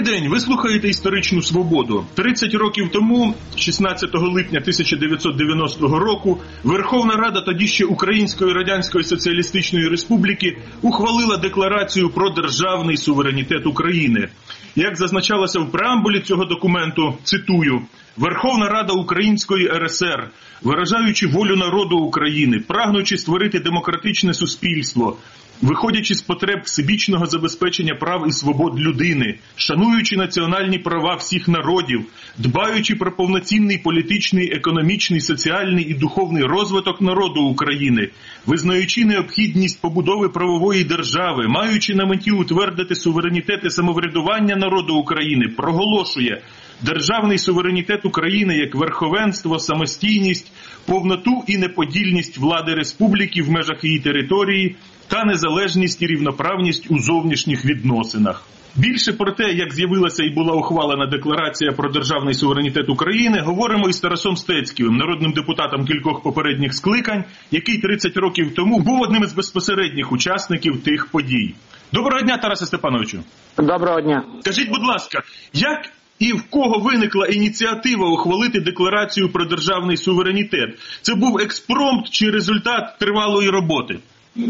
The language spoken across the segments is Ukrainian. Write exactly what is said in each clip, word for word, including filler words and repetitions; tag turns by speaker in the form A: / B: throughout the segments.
A: день, ви слухаєте «Історичну свободу». тридцять років тому, шістнадцятого липня тисяча дев'ятсот дев'яностого року, Верховна Рада тоді ще Української Радянської Соціалістичної Республіки ухвалила декларацію про державний суверенітет України. Як зазначалося в преамбулі цього документу, цитую, «Верховна Рада Української РСР, виражаючи волю народу України, прагнучи створити демократичне суспільство, виходячи з потреб всебічного забезпечення прав і свобод людини, шануючи національні права всіх народів, дбаючи про повноцінний політичний, економічний, соціальний і духовний розвиток народу України, визнаючи необхідність побудови правової держави, маючи на меті утвердити суверенітет і самоврядування народу України, проголошує державний суверенітет України як верховенство, самостійність, повноту і неподільність влади республіки в межах її території та незалежність і рівноправність у зовнішніх відносинах». Більше про те, як з'явилася і була ухвалена декларація про державний суверенітет України, говоримо із Тарасом Стецьківим, народним депутатом кількох попередніх скликань, який тридцять років тому був одним із безпосередніх учасників тих подій. Доброго дня, Тарасе Степановичу.
B: Доброго дня.
A: Скажіть, будь ласка, як і в кого виникла ініціатива ухвалити декларацію про державний суверенітет? Це був експромт чи результат тривалої роботи?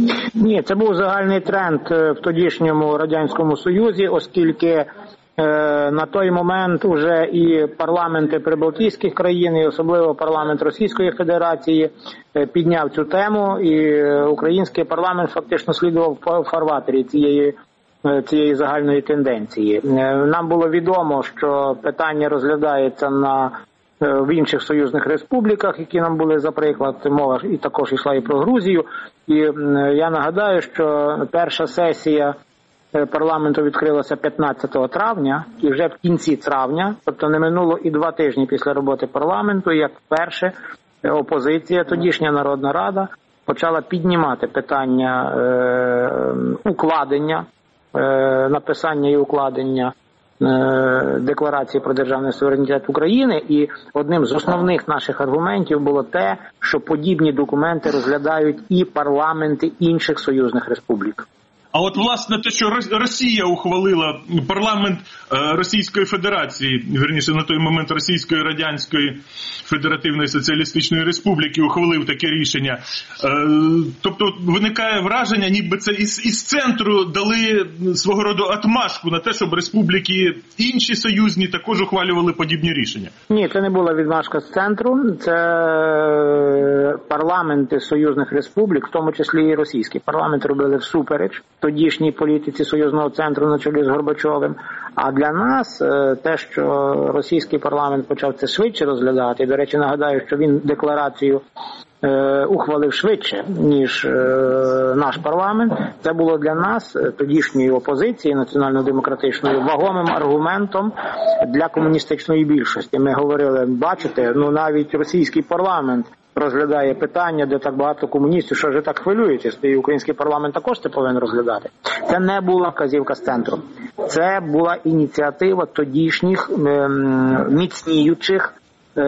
B: Ні, це був загальний тренд в тодішньому Радянському Союзі, оскільки е, на той момент уже і парламенти прибалтійських країн, і особливо парламент Російської Федерації е, підняв цю тему, і український парламент фактично слідував в фарватері цієї цієї загальної тенденції. Нам було відомо, що питання розглядається на в інших союзних республіках, які нам були за приклад, мова і також йшла і про Грузію. І я нагадаю, що перша сесія парламенту відкрилася п'ятнадцятого травня, і вже в кінці травня, тобто не минуло і два тижні після роботи парламенту, як вперше опозиція, тодішня Народна Рада, почала піднімати питання е, укладення, е, написання і укладення Декларації про державний суверенітет України, і одним з основних наших аргументів було те, що подібні документи розглядають і парламенти інших союзних республік.
A: А от, власне, те, що Росія ухвалила, парламент Російської Федерації, вірніше, на той момент Російської Радянської Федеративної Соціалістичної Республіки ухвалив таке рішення. Тобто виникає враження, ніби це із, із центру дали свого роду отмашку на те, щоб республіки інші союзні також ухвалювали подібні рішення.
B: Ні, це не була відмашка з центру, це парламенти союзних республік, в тому числі і російський парламент, робили всупереч тодішній політиці союзного центру на чолі з Горбачовим. А для нас те, що російський парламент почав це швидше розглядати, і, до речі, нагадаю, що він декларацію е, ухвалив швидше, ніж е, наш парламент, це було для нас, тодішньої опозиції національно-демократичної, вагомим аргументом для комуністичної більшості. Ми говорили, бачите, ну навіть російський парламент розглядає питання, де так багато комуністів, що вже так хвилюєтесь, і український парламент також це повинен розглядати. Це не була вказівка з центру. Це була ініціатива тодішніх е, міцніючих е,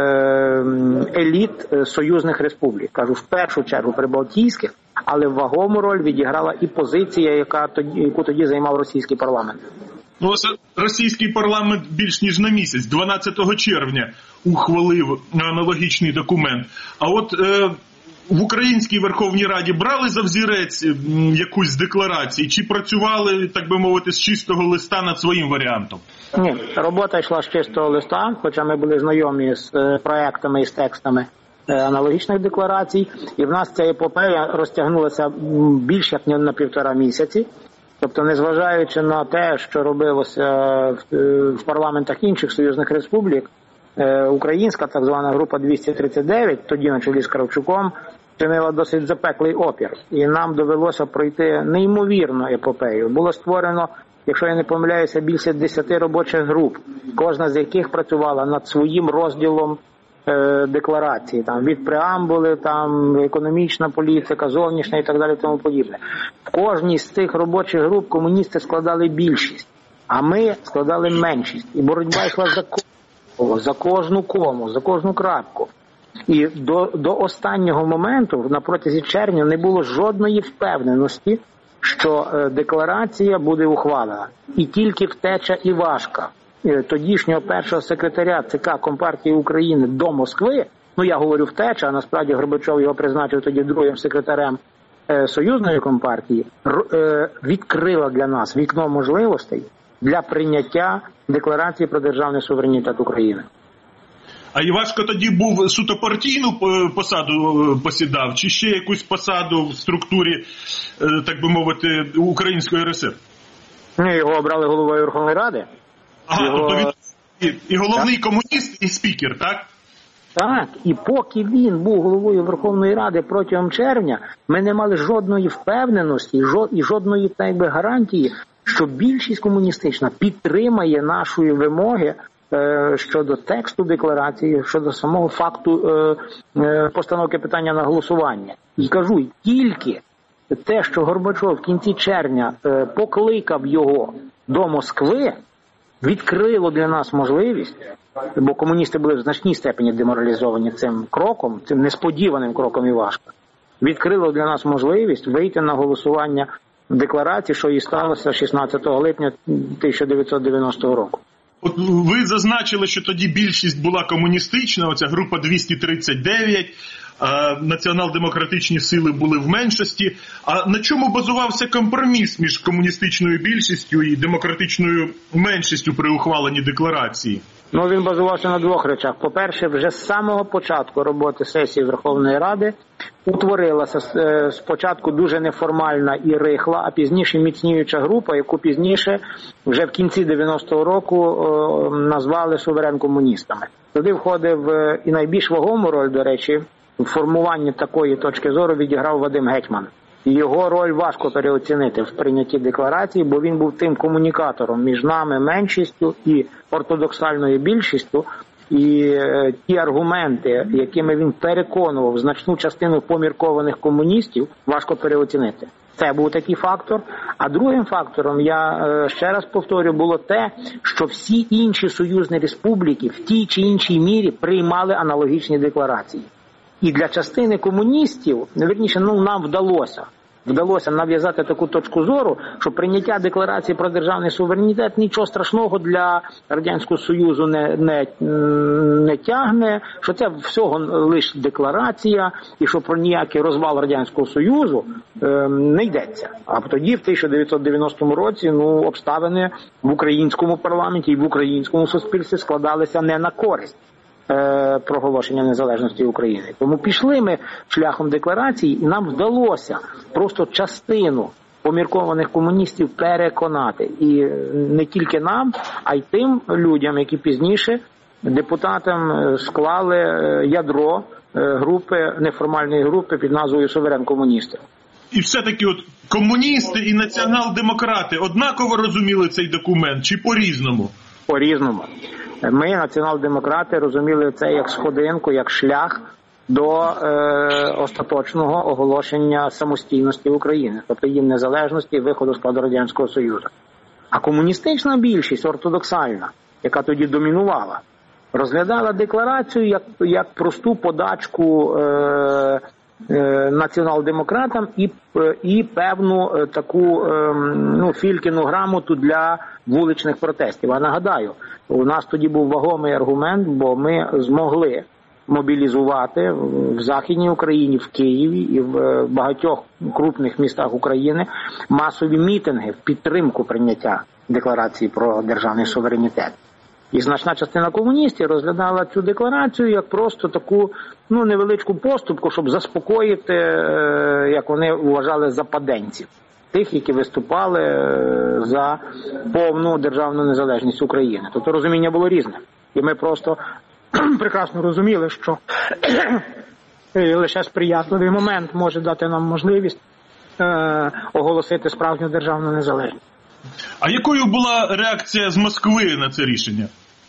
B: еліт союзних республік. Кажу, в першу чергу прибалтійських, але вагому роль відіграла і позиція, яка тоді, яку тоді займав російський парламент.
A: Ну, російський парламент більш ніж на місяць, дванадцятого червня, ухвалив аналогічний документ. А от е, в Українській Верховній Раді брали за взірець якусь з декларацій? Чи працювали, так би мовити, з чистого листа над своїм варіантом?
B: Ні, робота йшла з чистого листа, хоча ми були знайомі з е, проектами і з текстами е, аналогічних декларацій. І в нас ця епопея розтягнулася більш як на півтора місяці. Тобто, незважаючи на те, що робилося в парламентах інших союзних республік, українська так звана група двісті тридцять дев'ять, тоді на чолі з Кравчуком, чинила досить запеклий опір. І нам довелося пройти неймовірну епопею. Було створено, якщо я не помиляюся, більше десяти робочих груп, кожна з яких працювала над своїм розділом декларації, там від преамбули, там економічна політика, зовнішня і так далі, тому подібне. В кожній з цих робочих груп комуністи складали більшість, а ми складали меншість. І боротьба йшла за кожного, за кожну кому, за кожну крапку. І до, до останнього моменту, на протязі червня, не було жодної впевненості, що декларація буде ухвалена. І тільки втеча Івашка, тодішнього першого секретаря ЦК Компартії України до Москви, ну я говорю втеча, а насправді Горбачов його призначив тоді другим секретарем Союзної Компартії, відкрила для нас вікно можливостей для прийняття декларації про державний суверенітет України.
A: А Івашко тоді був суто партійну посаду посідав, чи ще якусь посаду в структурі, так би мовити, Української РСР?
B: Ні, його обрали головою Верховної Ради.
A: Ага,
B: його...
A: тобто він і, і головний так? комуніст, і спікер, так?
B: Так, і поки він був головою Верховної Ради протягом червня, ми не мали жодної впевненості і жодної, так би, гарантії, що більшість комуністична підтримає нашої вимоги щодо тексту декларації, щодо самого факту е, е, постановки питання на голосування. І кажу, тільки те, що Горбачов в кінці червня е, покликав його до Москви, відкрило для нас можливість, бо комуністи були в значній степені деморалізовані цим кроком, цим несподіваним кроком Івашка, відкрило для нас можливість вийти на голосування декларації, що і сталося шістнадцятого липня тисяча дев'ятсот дев'яностого року.
A: От ви зазначили, що тоді більшість була комуністична, оця група двісті тридцять дев'ять, а націонал-демократичні сили були в меншості. А на чому базувався компроміс між комуністичною більшістю і демократичною меншістю при ухваленні декларації?
B: Ну, він базувався на двох речах. По-перше, вже з самого початку роботи сесії Верховної Ради утворилася спочатку дуже неформальна і рихла, а пізніше міцніюча група, яку пізніше, вже в кінці дев'яностого року, назвали суверен-комуністами. Туди входив і найбільш вагому роль, до речі, в формуванні такої точки зору відіграв Вадим Гетьман. Його роль важко переоцінити в прийнятті декларації, бо він був тим комунікатором між нами, меншістю, і ортодоксальною більшістю. І е, ті аргументи, якими він переконував значну частину поміркованих комуністів, важко переоцінити. Це був такий фактор. А другим фактором, я е, ще раз повторю, було те, що всі інші союзні республіки в тій чи іншій мірі приймали аналогічні декларації. І для частини комуністів, вірніше, ну, нам вдалося, вдалося нав'язати таку точку зору, що прийняття декларації про державний суверенітет нічого страшного для Радянського Союзу не, не, не тягне, що це всього лише декларація, і що про ніякий розвал Радянського Союзу е, не йдеться. А тоді, в тисяча дев'ятсот дев'яностому році, ну, обставини в українському парламенті і в українському суспільстві складалися не на користь проголошення незалежності України. Тому пішли ми шляхом декларації, і нам вдалося просто частину поміркованих комуністів переконати. І не тільки нам, а й тим людям, які пізніше депутатам склали ядро групи, неформальної групи під назвою «Суверен-комуністи».
A: І все-таки от комуністи і націонал-демократи однаково розуміли цей документ чи по-різному?
B: По-різному. Ми, націонал-демократи, розуміли це як сходинку, як шлях до е, остаточного оголошення самостійності України, тобто її незалежності і виходу з складу Радянського Союзу. А комуністична більшість, ортодоксальна, яка тоді домінувала, розглядала декларацію як, як просту подачку е, е, націонал-демократам і, і певну е, таку е, ну, Фількіну грамоту для вуличних протестів. А нагадаю, у нас тоді був вагомий аргумент, бо ми змогли мобілізувати в Західній Україні, в Києві і в багатьох крупних містах України масові мітинги в підтримку прийняття декларації про державний суверенітет. І значна частина комуністів розглядала цю декларацію як просто таку, ну, невеличку поступку, щоб заспокоїти, як вони вважали, западенців. Тих, які виступали за повну державну незалежність України. Тобто розуміння було різне. І ми просто прекрасно розуміли, що лише сприятливий момент може дати нам можливість е- оголосити справжню державну незалежність.
A: А якою була реакція з Москви на це рішення?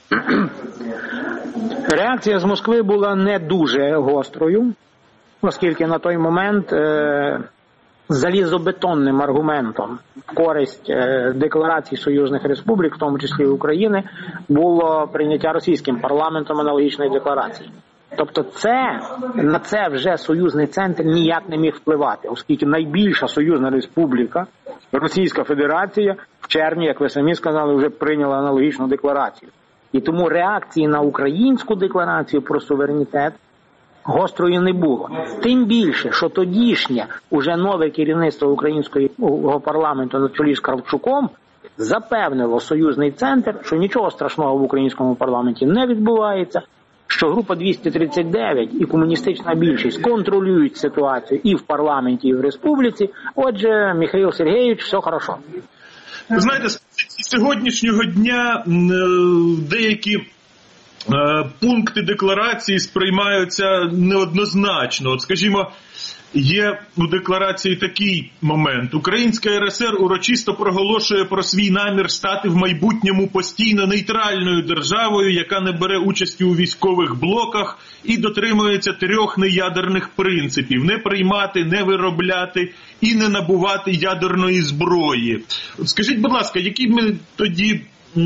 B: Реакція з Москви була не дуже гострою, оскільки на той момент е- залізобетонним аргументом в користь е, декларації союзних республік, в тому числі України, було прийняття російським парламентом аналогічної декларації. Тобто це, на це вже союзний центр ніяк не міг впливати, оскільки найбільша союзна республіка, Російська Федерація, в червні, як ви самі сказали, вже прийняла аналогічну декларацію. І тому реакції на українську декларацію про суверенітет гострої не було. Тим більше, що тодішнє, уже нове керівництво українського парламенту на чолі з Кравчуком запевнило союзний центр, що нічого страшного в українському парламенті не відбувається, що група двісті тридцять дев'ять і комуністична більшість контролюють ситуацію і в парламенті, і в республіці. Отже, Михайло Сергійович, все хорошо.
A: Ви знаєте, з сьогоднішнього дня деякі пункти декларації сприймаються неоднозначно. От, скажімо, є у декларації такий момент. Українська РСР урочисто проголошує про свій намір стати в майбутньому постійно нейтральною державою, яка не бере участі у військових блоках і дотримується трьох неядерних принципів: не приймати, не виробляти і не набувати ядерної зброї. От скажіть, будь ласка, які ми тоді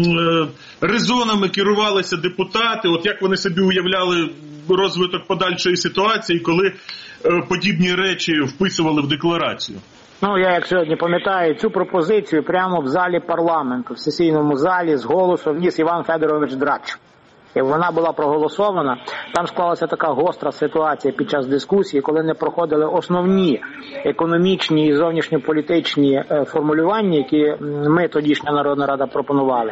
A: резонами керувалися депутати, от як вони собі уявляли розвиток подальшої ситуації, коли подібні речі вписували в декларацію?
B: Ну, я, як сьогодні пам'ятаю, цю пропозицію прямо в залі парламенту, в сесійному залі, з голосу вніс Іван Федорович Драч. І вона була проголосована. Там склалася така гостра ситуація під час дискусії, коли не проходили основні економічні і зовнішньополітичні формулювання, які ми, тодішня Народна Рада, пропонували.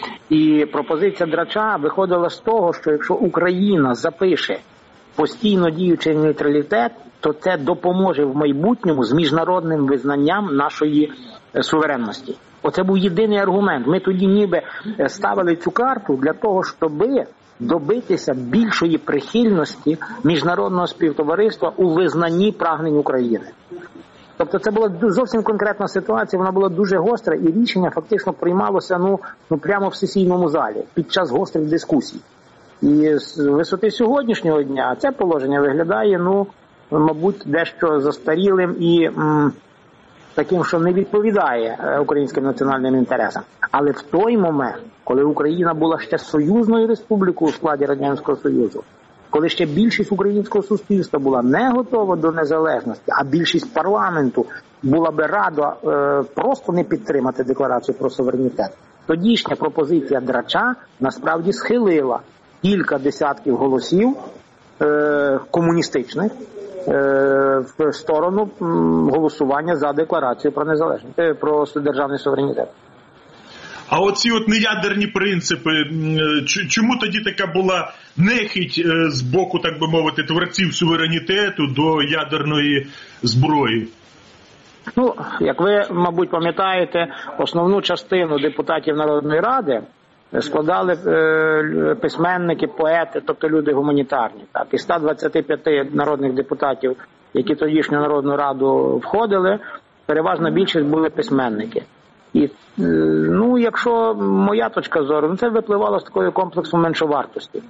B: І пропозиція Драча виходила з того, що якщо Україна запише постійно діючий нейтралітет, то це допоможе в майбутньому з міжнародним визнанням нашої суверенності. Оце був єдиний аргумент. Ми тоді ніби ставили цю карту для того, щоб добитися більшої прихильності міжнародного співтовариства у визнанні прагнень України. Тобто це була зовсім конкретна ситуація, вона була дуже гостра, і рішення фактично приймалося ну, ну прямо в сесійному залі під час гострих дискусій. І з висоти сьогоднішнього дня це положення виглядає, ну, мабуть, дещо застарілим і м, таким, що не відповідає українським національним інтересам. Але в той момент, коли Україна була ще союзною республікою у складі Радянського Союзу, коли ще більшість українського суспільства була не готова до незалежності, а більшість парламенту була би рада е, просто не підтримати декларацію про суверенітет, тодішня пропозиція Драча насправді схилила кілька десятків голосів е, комуністичних е, в сторону м, голосування за декларацію про незалежність, е, про державний суверенітет.
A: А оці от неядерні принципи, чому тоді така була нехить з боку, так би мовити, творців суверенітету до ядерної зброї?
B: Ну, як ви, мабуть, пам'ятаєте, основну частину депутатів Народної Ради складали е, письменники, поети, тобто люди гуманітарні. Так. Із ста двадцяти п'яти народних депутатів, які тодішню Народну Раду входили, переважна більшість були письменники. І, ну, якщо моя точка зору, ну, це випливало з такого комплексу меншовартості.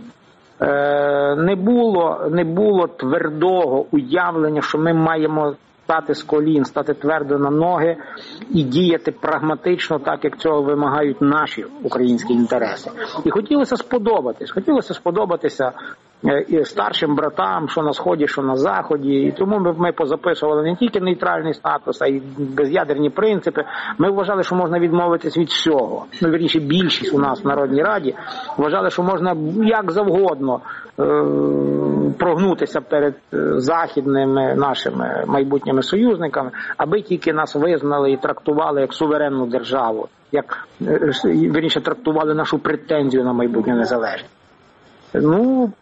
B: Е, не було, не було твердого уявлення, що ми маємо стати з колін, стати твердо на ноги і діяти прагматично, так як цього вимагають наші українські інтереси. І хотілося сподобатись, хотілося сподобатися і старшим братам, що на Сході, що на Заході. І тому ми, ми позаписували не тільки нейтральний статус, а й без'ядерні принципи. Ми вважали, що можна відмовитись від всього. Ну, вірніше, більшість у нас в Народній Раді вважали, що можна як завгодно е- прогнутися перед західними нашими майбутніми союзниками, аби тільки нас визнали і трактували як суверенну державу, як, вірніше, трактували нашу претензію на майбутню незалежність. Ну,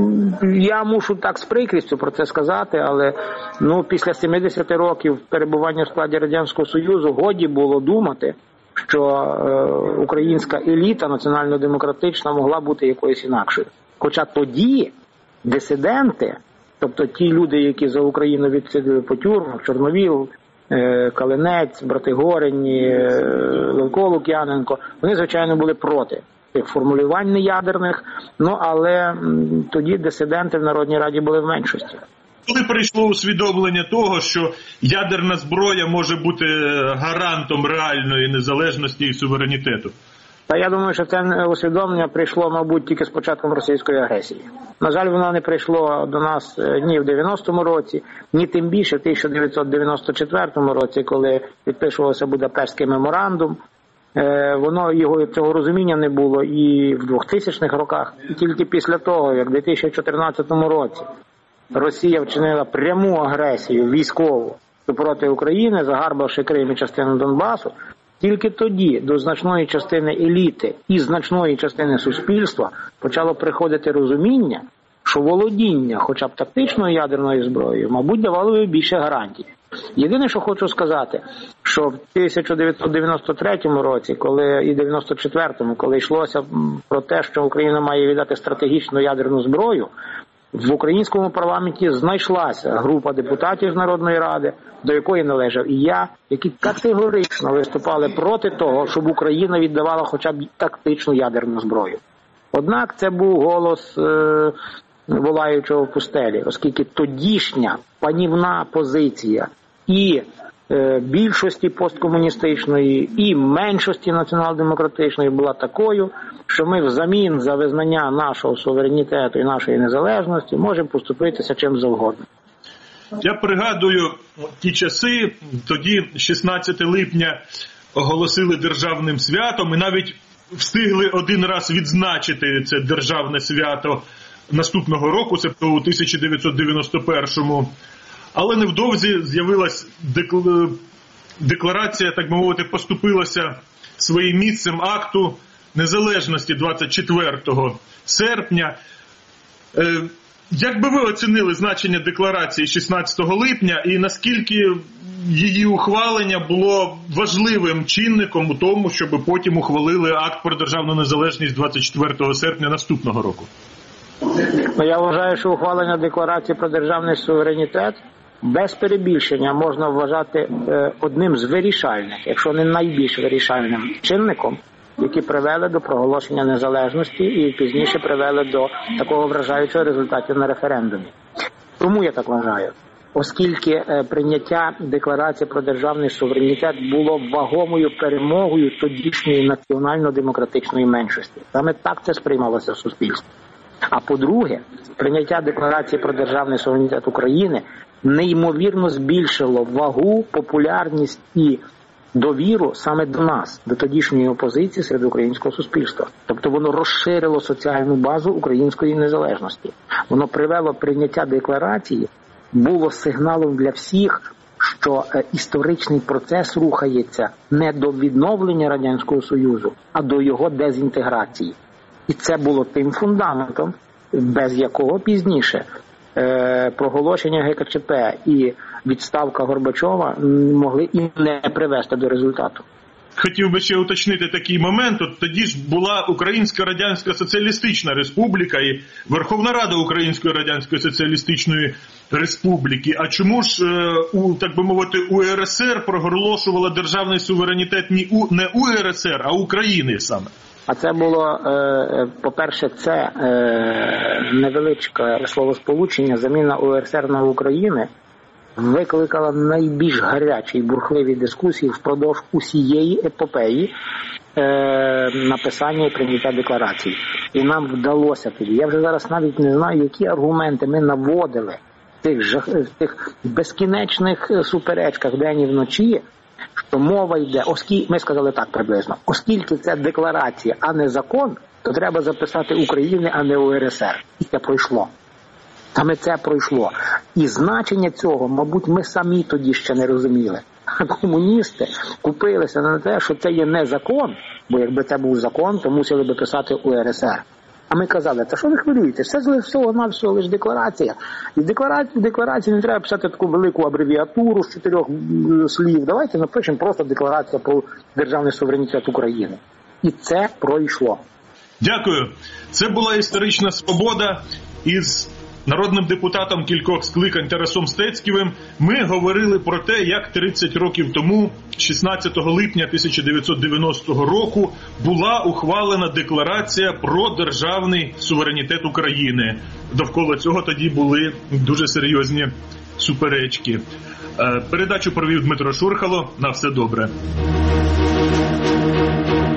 B: я мушу так з прикрістю про це сказати, але ну, після сімдесят років перебування в складі Радянського Союзу годі було думати, що е, українська еліта національно-демократична могла бути якоюсь інакшою. Хоча тоді дисиденти, тобто ті люди, які за Україну відсиділи по тюрмах, Чорновіл, е, Калинець, брати Горені, е, Левко Лук'яненко, вони, звичайно, були проти тих формулювань неядерних, ну, але м, тоді дисиденти в Народній Раді були в меншості.
A: Коли прийшло усвідомлення того, що ядерна зброя може бути гарантом реальної незалежності і суверенітету?
B: Та я думаю, що це усвідомлення прийшло, мабуть, тільки з початком російської агресії. На жаль, воно не прийшло до нас ні в дев'яностому році, ні тим більше в тисяча дев'ятсот дев'яносто четвертому році, коли підписувався Будапештський меморандум. Воно, його цього розуміння не було і в двохтисячних роках. І тільки після того, як в дві тисячі чотирнадцятому році Росія вчинила пряму агресію військову проти України, загарбавши Крим і частину Донбасу, тільки тоді до значної частини еліти і значної частини суспільства почало приходити розуміння, що володіння хоча б тактичною ядерною зброєю, мабуть, давало би більше гарантій. Єдине, що хочу сказати, що в тисяча дев'ятсот дев'яносто третьому році, коли і дев'яносто четвертому, коли йшлося про те, що Україна має віддати стратегічну ядерну зброю, в українському парламенті знайшлася група депутатів з Народної Ради, до якої належав і я, які категорично виступали проти того, щоб Україна віддавала хоча б тактичну ядерну зброю. Однак це був голос е, волаючого в пустелі, оскільки тодішня панівна позиція і е, більшості посткомуністичної, і меншості націонал-демократичної була такою, що ми взамін за визнання нашого суверенітету і нашої незалежності можемо поступитися чим завгодно.
A: Я пригадую ті часи, тоді шістнадцяте липня оголосили державним святом і навіть встигли один раз відзначити це державне свято наступного року, це у тисяча дев'ятсот дев'яносто першому. Але невдовзі з'явилась декларація, так би мовити, поступилася своїм місцем акту незалежності двадцять четвертого серпня. Як би ви оцінили значення декларації шістнадцятого липня і наскільки її ухвалення було важливим чинником у тому, щоб потім ухвалили акт про державну незалежність двадцять четвертого серпня наступного року?
B: Я вважаю, що ухвалення декларації про державний суверенітет без перебільшення можна вважати одним з вирішальних, якщо не найбільш вирішальним чинником, які привели до проголошення незалежності і пізніше привели до такого вражаючого результату на референдумі. Тому я так вважаю, оскільки прийняття декларації про державний суверенітет було вагомою перемогою тодішньої національно-демократичної меншості. Саме так це сприймалося в суспільстві. А по-друге, прийняття декларації про державний суверенітет України неймовірно збільшило вагу, популярність і довіру саме до нас, до тодішньої опозиції серед українського суспільства. Тобто воно розширило соціальну базу української незалежності. Воно привело прийняття декларації, було сигналом для всіх, що історичний процес рухається не до відновлення Радянського Союзу, а до його дезінтеграції. І це було тим фундаментом, без якого пізніше е, проголошення ге ка че пе і відставка Горбачова могли і не привести до результату.
A: Хотів би ще уточнити такий момент. От тоді ж була Українська Радянська Соціалістична Республіка і Верховна Рада Української Радянської Соціалістичної Республіки. А чому ж, у, так би мовити, у ер ес ер проголошувала державний суверенітет не у, не у ер ес ер, а України саме?
B: А це було, по-перше, це невеличке словосполучення, заміна у ер ес ер на Україну викликала найбільш гарячі і бурхливі дискусії впродовж усієї епопеї написання і прийняття декларації. І нам вдалося тоді. Я вже зараз навіть не знаю, які аргументи ми наводили в тих, жах... в тих безкінечних суперечках день і вночі, що мова йде, оскільки, ми сказали так приблизно, оскільки це декларація, а не закон, то треба записати України, а не у ер ес ер. І це пройшло. Саме це пройшло. І значення цього, мабуть, ми самі тоді ще не розуміли. А комуністи купилися на те, що це є не закон, бо якби це був закон, то мусили би писати у ер ес ер. А ми казали, та що ви хвилюєте? Це всього-навсього лише декларація. І в декларації, декларації не треба писати таку велику абревіатуру з чотирьох слів. Давайте напишемо просто декларація про державний суверенітет України. І це пройшло.
A: Дякую. Це була історична свобода із народним депутатом кількох скликань Тарасом Стецьківим. Ми говорили про те, як тридцять років тому, шістнадцятого липня тисяча дев'ятсот дев'яностого року, була ухвалена декларація про державний суверенітет України. Довкола цього тоді були дуже серйозні суперечки. Передачу провів Дмитро Шурхало. На все добре.